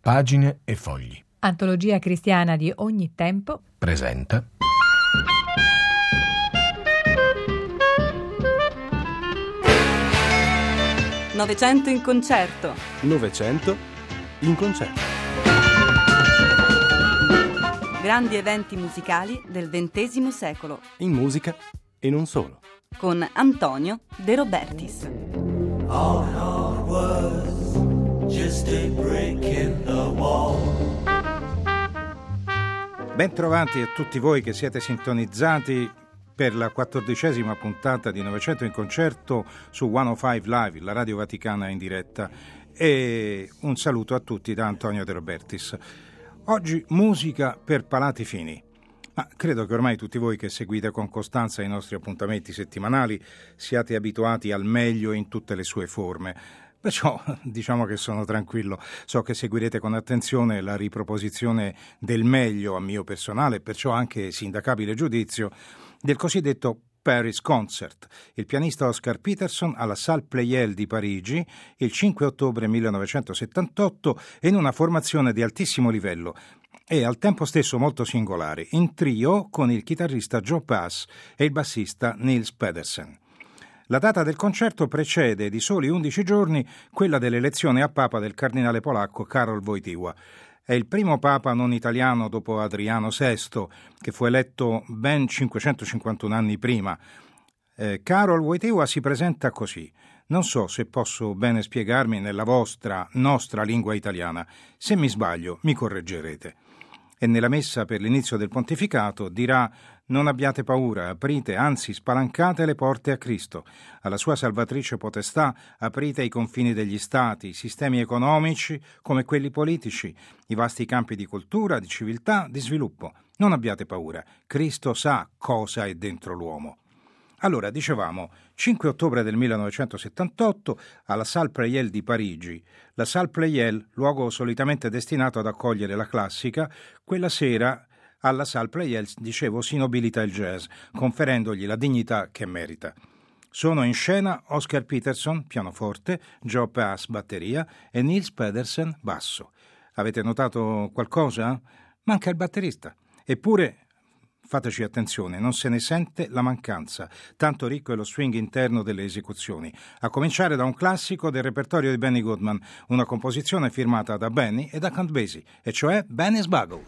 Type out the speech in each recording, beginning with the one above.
Pagine e fogli. Antologia cristiana di ogni tempo. Presenta. Novecento in concerto. Novecento in concerto. Grandi eventi musicali del XX secolo. In musica e non solo. Con Antonio De Robertis. All it was just a break in the wall. Bentrovati a tutti voi che siete sintonizzati per la 14ª puntata di Novecento in concerto su 105 Live, la Radio Vaticana in diretta, e un saluto a tutti da Antonio De Robertis. Oggi musica per palati fini. Ma credo che ormai tutti voi che seguite con costanza i nostri appuntamenti settimanali siate abituati al meglio in tutte le sue forme. Perciò diciamo che sono tranquillo, so che seguirete con attenzione la riproposizione del meglio a mio personale, perciò anche sindacabile giudizio, del cosiddetto Paris Concert, il pianista Oscar Peterson alla Salle Pleyel di Parigi il 5 ottobre 1978 in una formazione di altissimo livello e al tempo stesso molto singolare, in trio con il chitarrista Joe Pass e il bassista Niels Pedersen. La data del concerto precede di soli 11 giorni quella dell'elezione a papa del cardinale polacco Karol Wojtyła. È il primo papa non italiano dopo Adriano VI, che fu eletto ben 551 anni prima. Karol Wojtyła si presenta così. Non so se posso bene spiegarmi nella nostra lingua italiana. Se mi sbaglio, mi correggerete. E nella messa per l'inizio del pontificato dirà: non abbiate paura, aprite, anzi spalancate le porte a Cristo. Alla sua salvatrice potestà aprite i confini degli stati, i sistemi economici come quelli politici, i vasti campi di cultura, di civiltà, di sviluppo. Non abbiate paura, Cristo sa cosa è dentro l'uomo. Allora, dicevamo, 5 ottobre del 1978 alla Salle Pleyel di Parigi. La Salle Pleyel, luogo solitamente destinato ad accogliere la classica, quella sera alla Salle Pleyel, dicevo, si nobilita il jazz, conferendogli la dignità che merita. Sono in scena Oscar Peterson, pianoforte, Joe Pass, batteria e Niels Pedersen, basso. Avete notato qualcosa? Manca il batterista. Eppure, fateci attenzione, non se ne sente la mancanza, tanto ricco è lo swing interno delle esecuzioni, a cominciare da un classico del repertorio di Benny Goodman, una composizione firmata da Benny e da Count Basie, e cioè Benny's Bugle.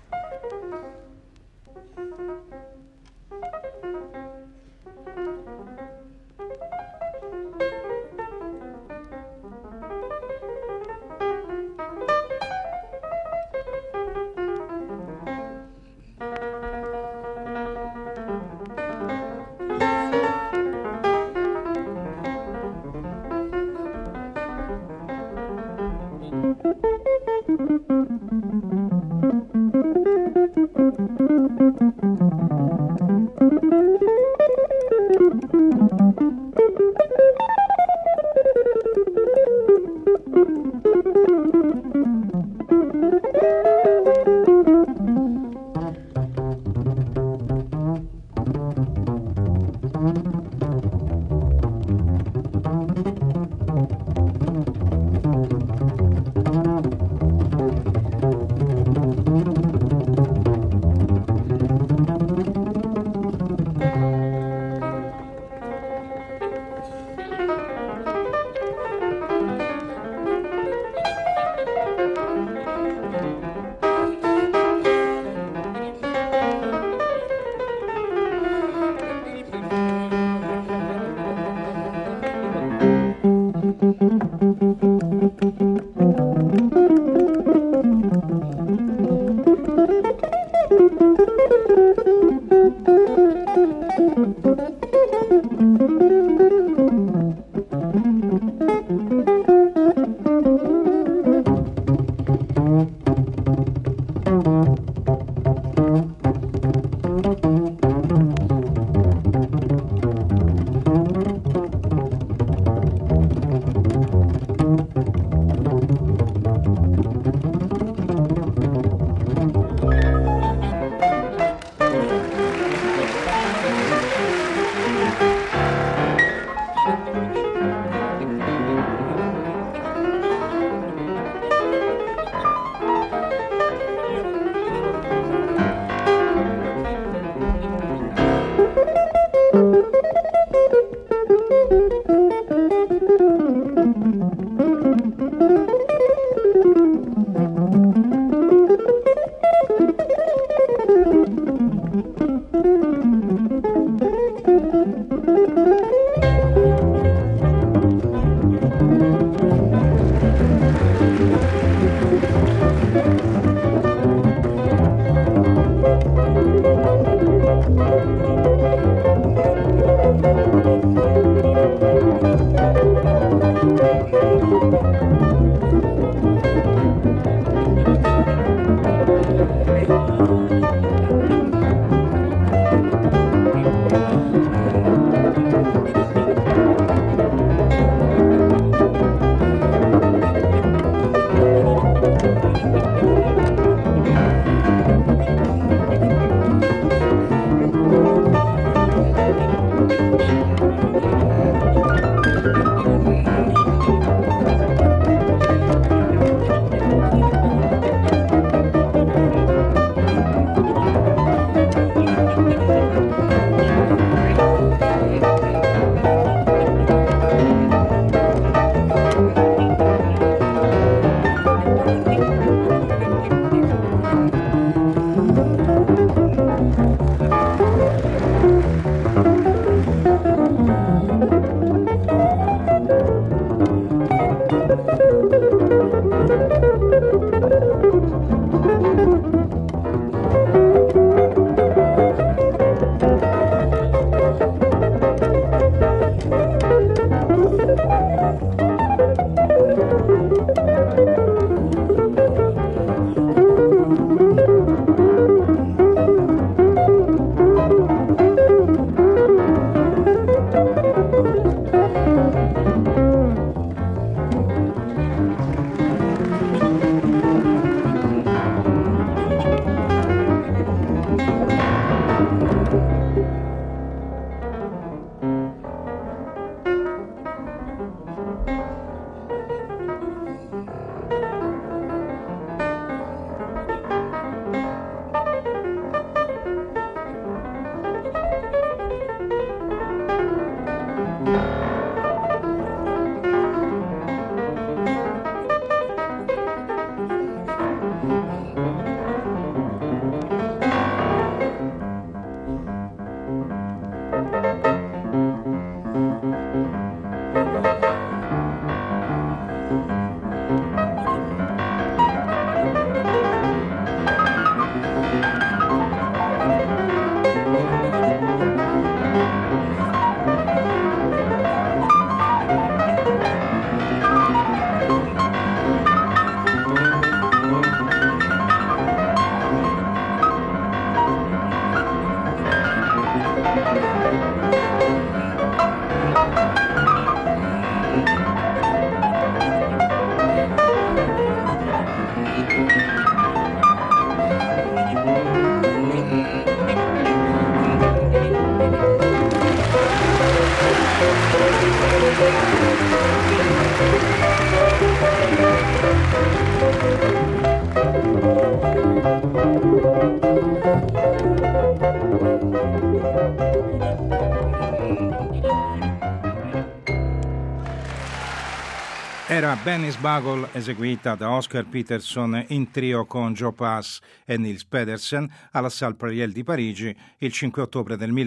Era Benny's Bugle, eseguita da Oscar Peterson in trio con Joe Pass e Nils Pedersen alla Salle Pluriel di Parigi il 5 ottobre del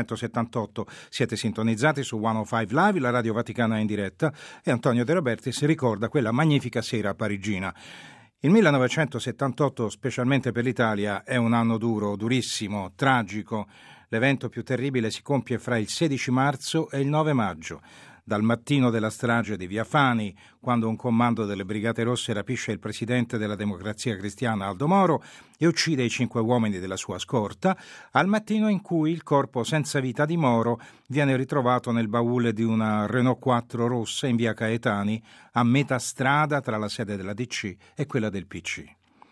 1978. Siete sintonizzati su 105 Live, la Radio Vaticana in diretta, e Antonio De Robertis ricorda quella magnifica sera parigina. Il 1978, specialmente per l'Italia, è un anno duro, durissimo, tragico. L'evento più terribile si compie fra il 16 marzo e il 9 maggio. Dal mattino della strage di Via Fani, quando un comando delle Brigate Rosse rapisce il presidente della Democrazia Cristiana Aldo Moro e uccide i 5 uomini della sua scorta, al mattino in cui il corpo senza vita di Moro viene ritrovato nel baule di una Renault 4 rossa in Via Caetani, a metà strada tra la sede della DC e quella del PC.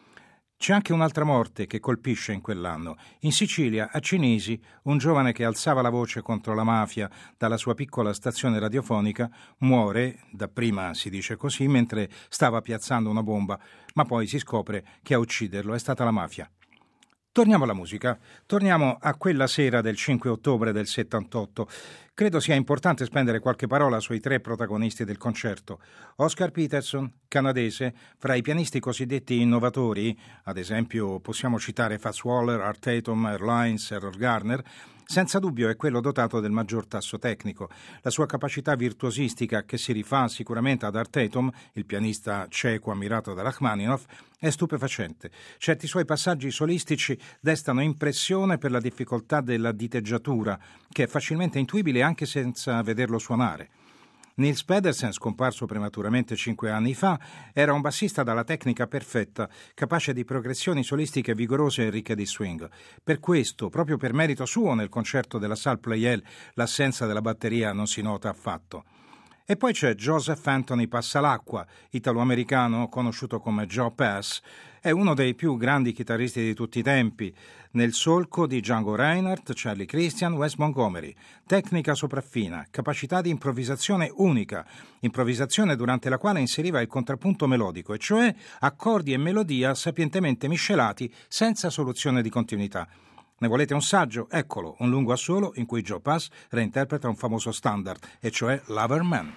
C'è anche un'altra morte che colpisce in quell'anno. In Sicilia, a Cinisi, un giovane che alzava la voce contro la mafia dalla sua piccola stazione radiofonica muore, dapprima si dice così, mentre stava piazzando una bomba, ma poi si scopre che a ucciderlo è stata la mafia. Torniamo alla musica, torniamo a quella sera del 5 ottobre del 78. Credo sia importante spendere qualche parola sui 3 protagonisti del concerto. Oscar Peterson, canadese, fra i pianisti cosiddetti innovatori, ad esempio possiamo citare Fats Waller, Art Tatum, Earl Hines, Errol Garner, senza dubbio è quello dotato del maggior tasso tecnico. La sua capacità virtuosistica, che si rifà sicuramente ad Art Tatum, il pianista ceco ammirato da Rachmaninoff, è stupefacente. Certi suoi passaggi solistici destano impressione per la difficoltà della diteggiatura, che è facilmente intuibile anche senza vederlo suonare. Niels Pedersen, scomparso prematuramente 5 anni fa, era un bassista dalla tecnica perfetta, capace di progressioni solistiche vigorose e ricche di swing. Per questo, proprio per merito suo, nel concerto della Salle Pleyel l'assenza della batteria non si nota affatto. E poi c'è Joseph Anthony Passalacqua, italo-americano conosciuto come Joe Pass. È uno dei più grandi chitarristi di tutti i tempi, nel solco di Django Reinhardt, Charlie Christian, Wes Montgomery. Tecnica sopraffina, capacità di improvvisazione unica, improvvisazione durante la quale inseriva il contrappunto melodico, e cioè accordi e melodia sapientemente miscelati senza soluzione di continuità. Ne volete un saggio? Eccolo, un lungo assolo in cui Joe Pass reinterpreta un famoso standard, e cioè Lover Man.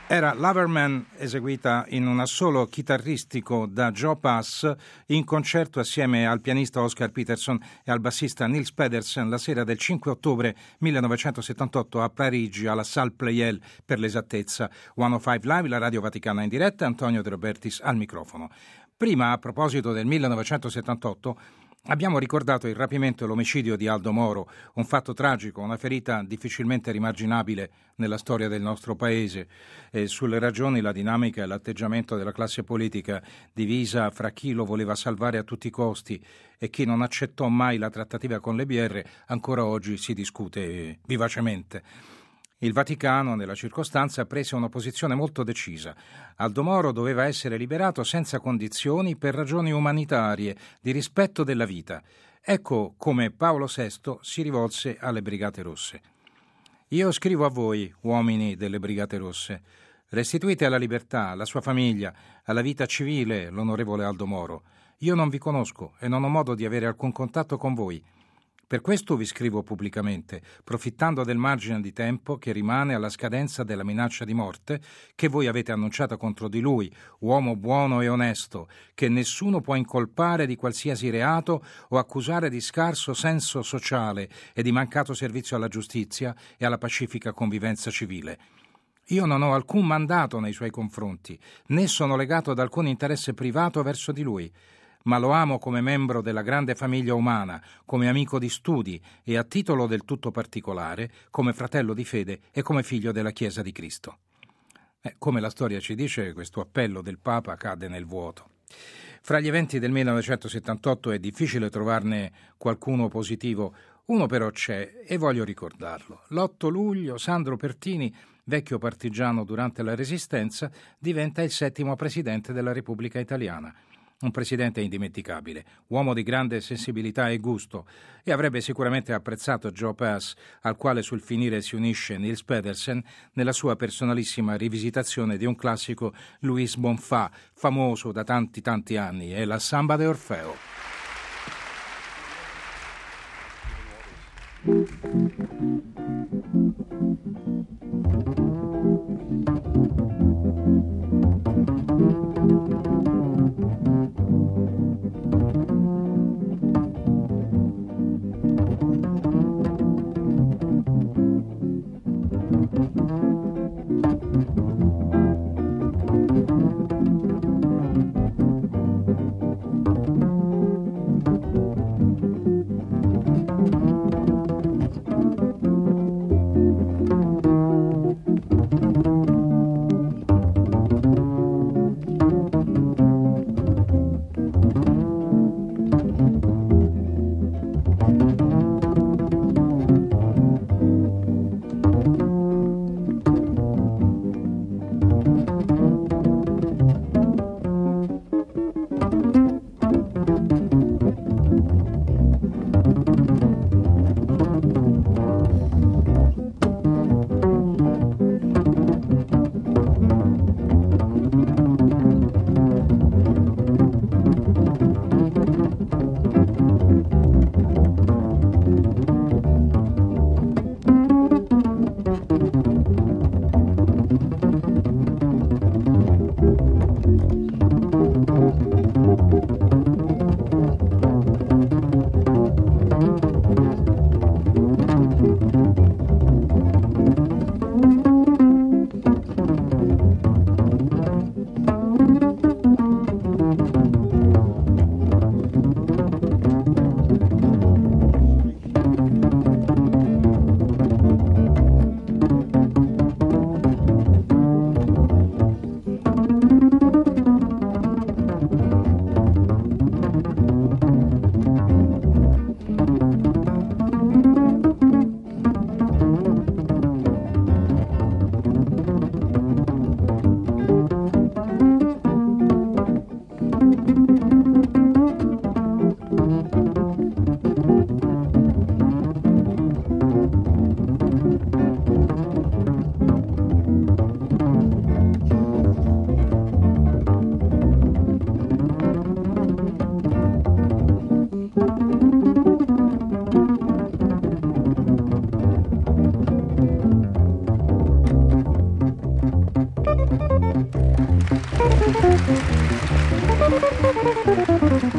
Era Loverman, eseguita in un assolo chitarristico da Joe Pass in concerto assieme al pianista Oscar Peterson e al bassista Nils Pedersen la sera del 5 ottobre 1978 a Parigi, alla Salle Pleyel per l'esattezza. 105 Live, la Radio Vaticana in diretta, Antonio De Robertis al microfono. Prima, a proposito del 1978, abbiamo ricordato il rapimento e l'omicidio di Aldo Moro, un fatto tragico, una ferita difficilmente rimarginabile nella storia del nostro paese. E sulle ragioni, la dinamica e l'atteggiamento della classe politica divisa fra chi lo voleva salvare a tutti i costi e chi non accettò mai la trattativa con le BR, ancora oggi si discute vivacemente. Il Vaticano, nella circostanza, prese una posizione molto decisa. Aldo Moro doveva essere liberato senza condizioni per ragioni umanitarie, di rispetto della vita. Ecco come Paolo VI si rivolse alle Brigate Rosse. Io scrivo a voi, uomini delle Brigate Rosse, restituite alla libertà, alla sua famiglia, alla vita civile l'onorevole Aldo Moro. Io non vi conosco e non ho modo di avere alcun contatto con voi. Per questo vi scrivo pubblicamente, profittando del margine di tempo che rimane alla scadenza della minaccia di morte che voi avete annunciato contro di lui, uomo buono e onesto, che nessuno può incolpare di qualsiasi reato o accusare di scarso senso sociale e di mancato servizio alla giustizia e alla pacifica convivenza civile. Io non ho alcun mandato nei suoi confronti, né sono legato ad alcun interesse privato verso di lui, ma lo amo come membro della grande famiglia umana, come amico di studi e a titolo del tutto particolare, come fratello di fede e come figlio della Chiesa di Cristo. Come la storia ci dice, questo appello del Papa cade nel vuoto. Fra gli eventi del 1978 è difficile trovarne qualcuno positivo, uno però c'è e voglio ricordarlo. L'8 luglio Sandro Pertini, vecchio partigiano durante la Resistenza, diventa il 7° presidente della Repubblica Italiana. Un presidente indimenticabile, uomo di grande sensibilità e gusto, e avrebbe sicuramente apprezzato Joe Pass, al quale sul finire si unisce Nils Pedersen nella sua personalissima rivisitazione di un classico Luis Bonfà, famoso da tanti anni, è la Samba de Orfeo.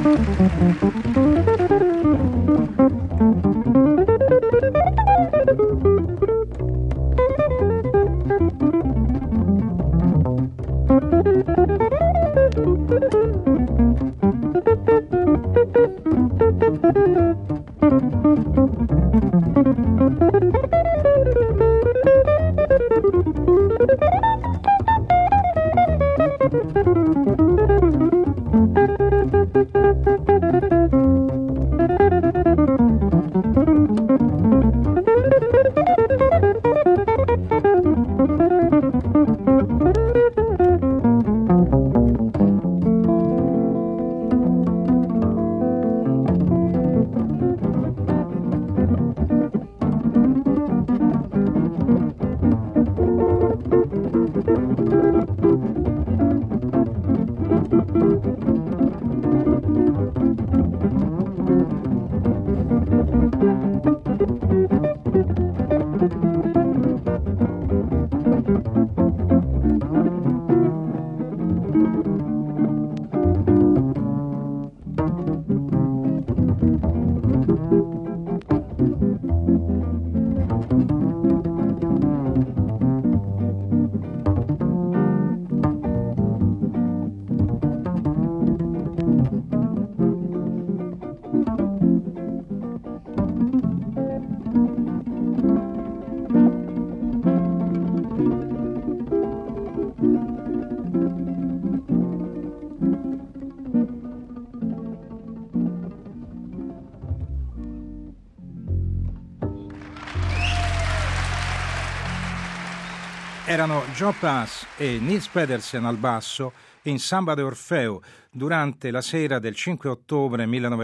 Erano Joe Pass e Nils Pedersen al basso in Samba de Orfeo durante la sera del 5 ottobre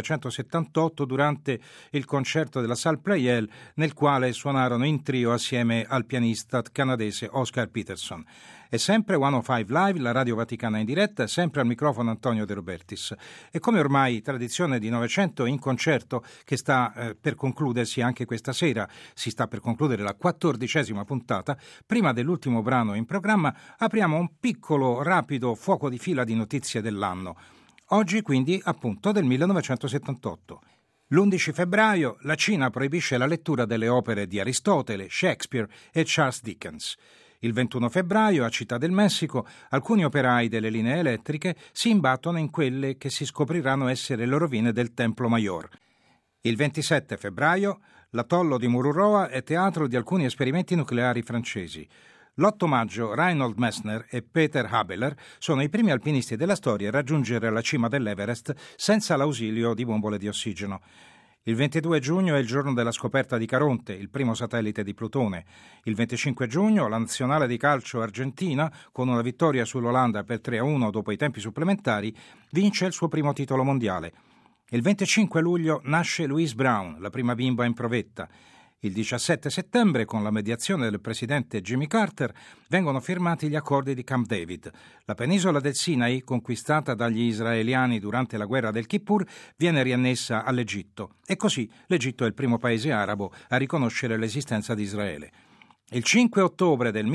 1978 durante il concerto della Salle Pleyel nel quale suonarono in trio assieme al pianista canadese Oscar Peterson. È sempre 105 Live, la Radio Vaticana in diretta, sempre al microfono Antonio De Robertis. E come ormai tradizione di Novecento in concerto che sta per concludersi anche questa sera, si sta per concludere la 14ª puntata, prima dell'ultimo brano in programma apriamo un piccolo, rapido fuoco di fila di notizie dell'anno. Oggi quindi appunto del 1978. L'11 febbraio la Cina proibisce la lettura delle opere di Aristotele, Shakespeare e Charles Dickens. Il 21 febbraio, a Città del Messico, alcuni operai delle linee elettriche si imbattono in quelle che si scopriranno essere le rovine del Templo Mayor. Il 27 febbraio, l'atollo di Mururoa è teatro di alcuni esperimenti nucleari francesi. L'8 maggio, Reinhold Messner e Peter Habeler sono i primi alpinisti della storia a raggiungere la cima dell'Everest senza l'ausilio di bombole di ossigeno. Il 22 giugno è il giorno della scoperta di Caronte, il primo satellite di Plutone. Il 25 giugno la nazionale di calcio argentina, con una vittoria sull'Olanda per 3-1 dopo i tempi supplementari, vince il suo primo titolo mondiale. Il 25 luglio nasce Louise Brown, la prima bimba in provetta. Il 17 settembre, con la mediazione del presidente Jimmy Carter, vengono firmati gli accordi di Camp David. La penisola del Sinai, conquistata dagli israeliani durante la guerra del Kippur, viene riannessa all'Egitto. E così l'Egitto è il primo paese arabo a riconoscere l'esistenza di Israele. Il 5 ottobre del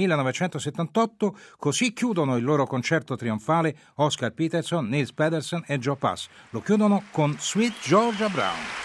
1978 così chiudono il loro concerto trionfale Oscar Peterson, Nils Pedersen e Joe Pass. Lo chiudono con Sweet Georgia Brown.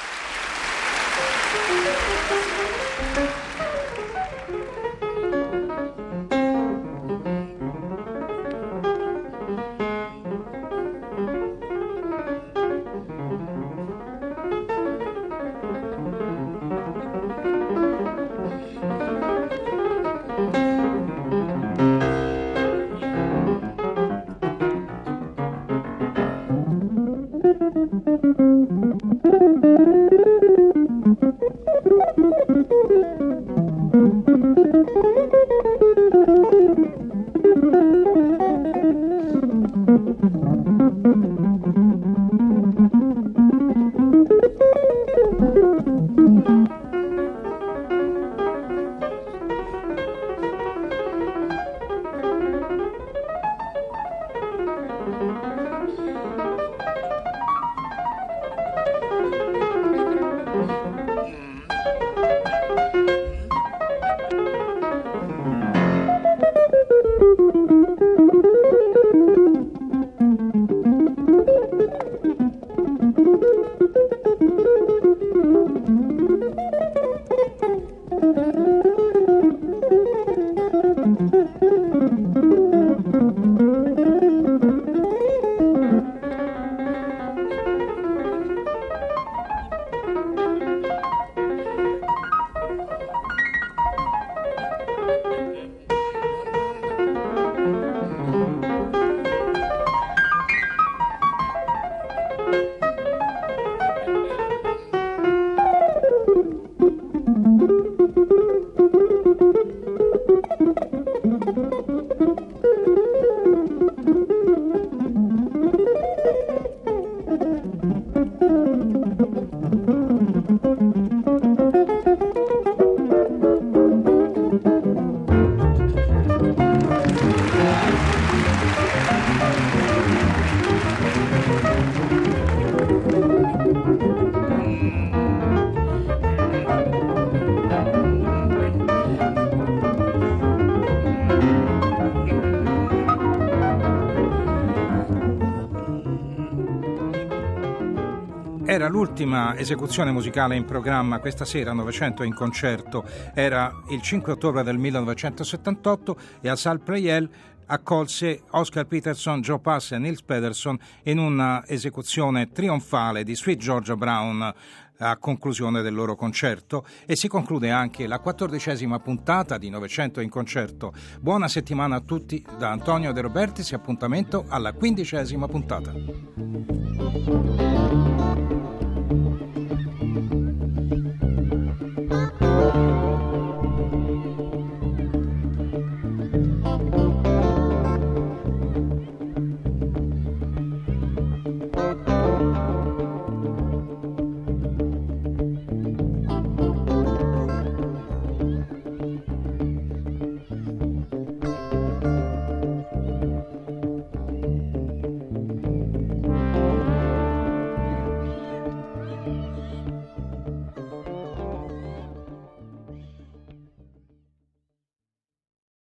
Era l'ultima esecuzione musicale in programma questa sera, 900 in concerto. Era il 5 ottobre del 1978 e a Salle Pleyel accolse Oscar Peterson, Joe Pass e Nils Pedersen in una esecuzione trionfale di Sweet Georgia Brown a conclusione del loro concerto, e si conclude anche la 14ª puntata di 900 in concerto. Buona settimana a tutti da Antonio De Robertis e appuntamento alla 15ª puntata.